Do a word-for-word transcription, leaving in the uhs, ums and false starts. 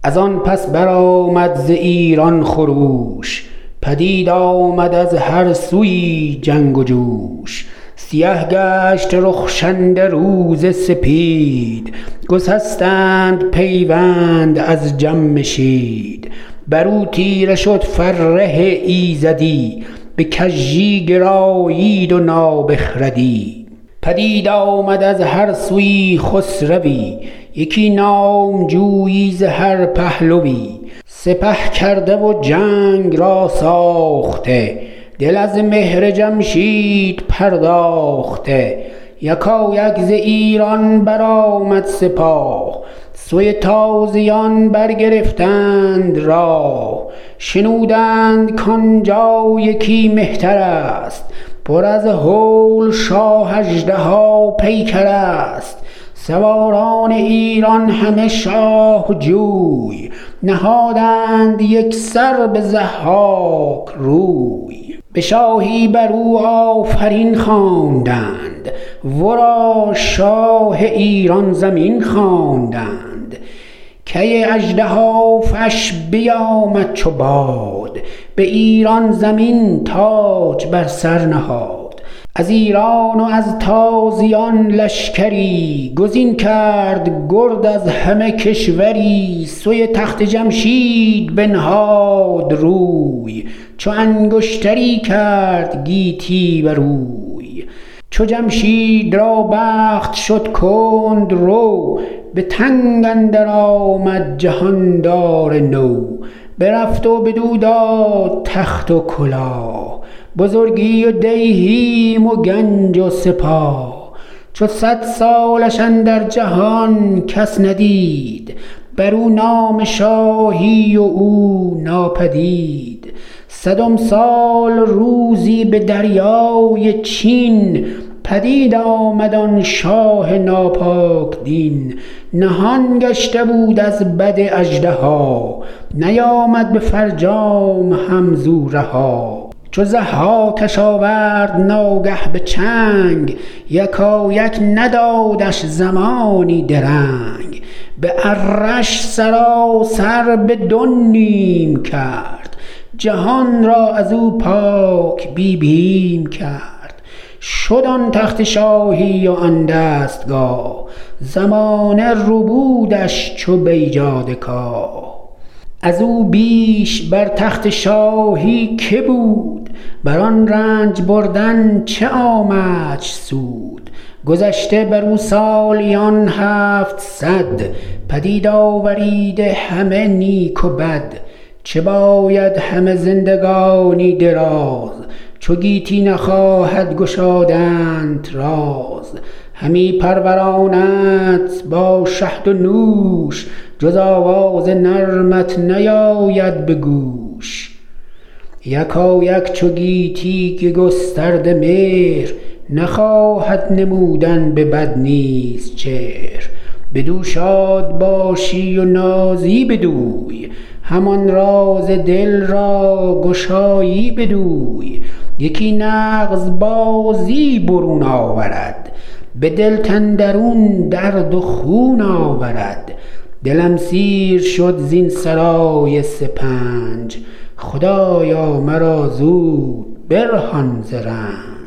از آن پس برآمد ز ایران خروش، پدید آمد از هر سوی جنگ و جوش. سیه گشت رخشنده روز سپید، گسستند پیوند از جمشید. برو تیره شد فره ایزدی، به کژی گرایید و نابخردی. پدید آمد از هر سوی خسروی، یکی نامجویی ز هر پهلوی. سپه کرده و جنگ را ساخته، دل از مهر جمشید پرداخته. یکایک ز ایران برآمد سپاه، سوی تازیان برگرفتند راه. شنودند کآنجا یکی مهتر است، پر از هول شاه اژدها پیکر است. سواران ایران همه شاه جوی، نهادند یک سر به ضحاک روی. به شاهی بر او آفرین خواندند، ورا شاه ایران زمین خواندند. کی اژدهافش بیامد چو باد، به ایران زمین تاج بر سر نهاد. از ایران و از تازیان لشکری، گزین کرد گرد از همه کشوری. سوی تخت جمشید بنهاد روی، چو انگشتری کرد گیتی بر اوی. چو جمشید را بخت شد کند رو، به تنگ اندر آمد جهاندار نو. برفت و بدو داد تخت و کلاه، بزرگی و دیهیم و گنج و سپاه. چو صد سالش اندر جهان کس ندید، بر او نام شاهی و او ناپدید. صدم سال روزی به دریای چین، پدید آمد آن شاه ناپاک دین. نهان گشته بود از بد اژدها، نیامد به فرجام هم زو رها. چو ضحاکش آورد ناگه به چنگ، یکایک ندادش زمانی درنگ. به ارش سراسر به دو نیم کرد، جهان را از او پاک بی بیم کرد. شد آن تخت شاهی و آن دستگاه، زمانه ربودش چو بیجاده کاه. از او بیش بر تخت شاهی که بود، بر آن رنج بردن چه آمدش سود. گذشته بر او سالیان هفت صد، پدید آوریده همه نیک و بد. چه باید همه زندگانی دراز، چو گیتی نخواهد گشادنت راز. همی پرورانت با شهد و نوش، جز آواز نرمت نیاید به گوش. یکایک چو گیتی که گسترده مهر، نخواهد نمودن به بد نیز چهر. بدو شاد باشی و نازی بدوی، همان راز دل را گشایی بدوی. یکی نغز بازی برون آورد، به دلت اندرون درد و خون آورد. دلم سیر شد زین سرای سپنج، خدایا مرا زود برهان ز رنج.